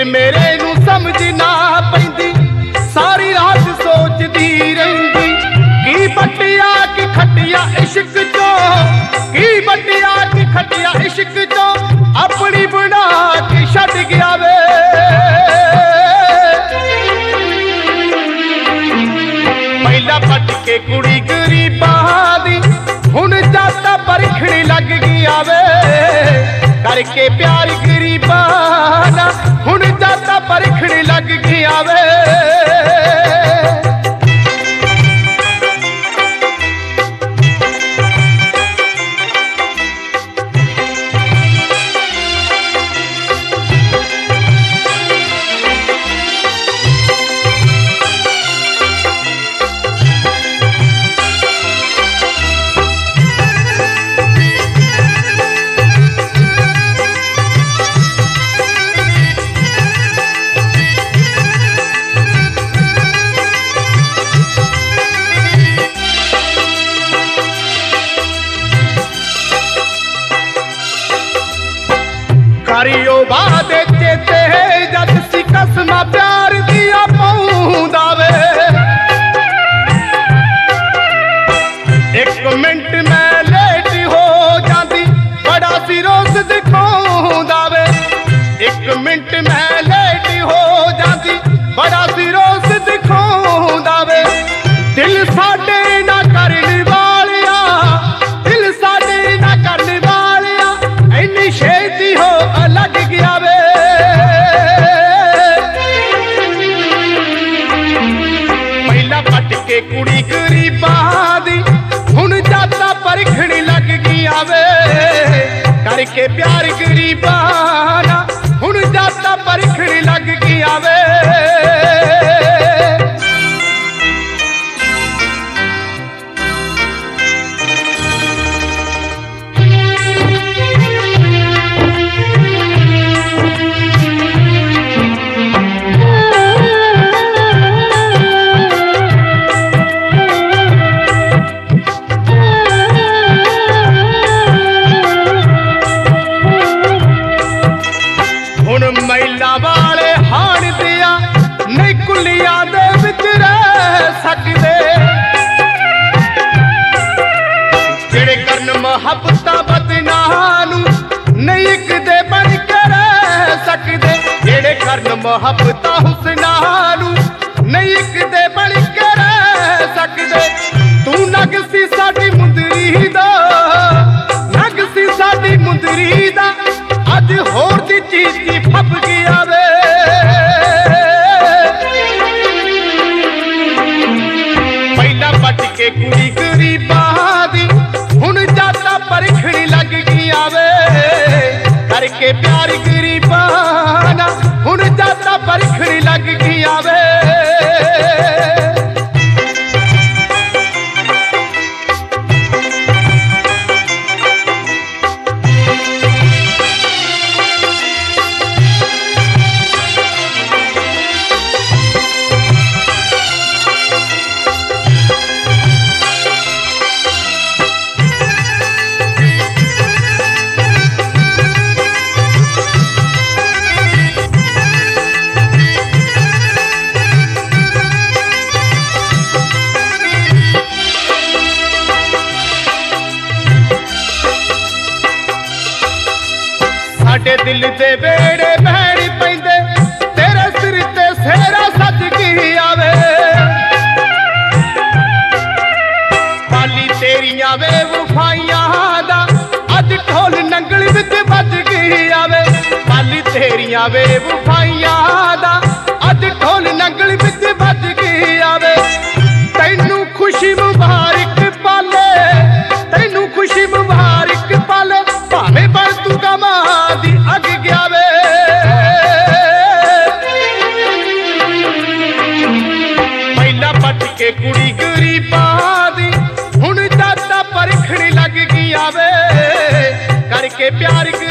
दिल मेरे नू समझ ना पैंदी, सारी रात सोचदी रहिंदी, की बटिया की खटिया इश्क चो, की बटिया की खटिया इश्क चो अपनी बना के छड़ गया वे। पहला पट के कुड़ी गरीबां दी हुण जाता परखड़ी लग गया वे, करके प्यार गरीबां दा हुण जाता परखड़ी लग गया वे। करियो वादे चेते जद सी कसमा प्यार दिया पाऊंदा वे, एक मिनट मैं लेट हो जाती बड़ा सी रोज दिखाऊंदा वे, एक मिनट मैं लेट हो जाती बड़ा सी रोज दिखाऊंदा वे। दिल साडे ना करने वालिया, दिल साडे ना करने वालिया इन्नी छेती हो लग गया वे। पहला पट के कुड़ी गरीबां दी हुण जाता परखड़ी लग गया वे, करके प्यार गरीबां दा हुण जाता परखड़ी लग गया वे। महिला वाले हाण दिया नहीं कुलिया दे विच रह सकदे, जेड़े करन मुहब्बतां बदनां नू नहीं इक दे बन के रह सकदे, जेड़े करन मुहब्बतां हुस्नां नू नहीं इक दे बन के रह सकदे। तू नग सी साडी मुंदरी दा, नग सी साडी मुंदरी दा अज होर दी चीज की फप गया वे। पहला पट के कुड़ी गरीबां दी हुण जाता परखड़ी लग गया वे, करके प्यार गरीबां दा हुण जाता परखड़ी लग गया वे। साडे दिल दे बेड़े बहन पैंदे तेरे सिर ते सेरा सज गया वे, पाली तेरियां वे वफाइयां दा अज ढोल नंगल विच बज गया वे, पाली तेरियां वे वफाइयां दा अज ढोल नंगल विच बज गया वे। तैनू खुशी मुबारक पाले, तैनू खुशी मुबारक पाले भावें पर तू कमा दी अग गया वे। पहला पट के कुड़ी गरीबां दी हुण जाता परखड़ी लग गया वे, करके प्यार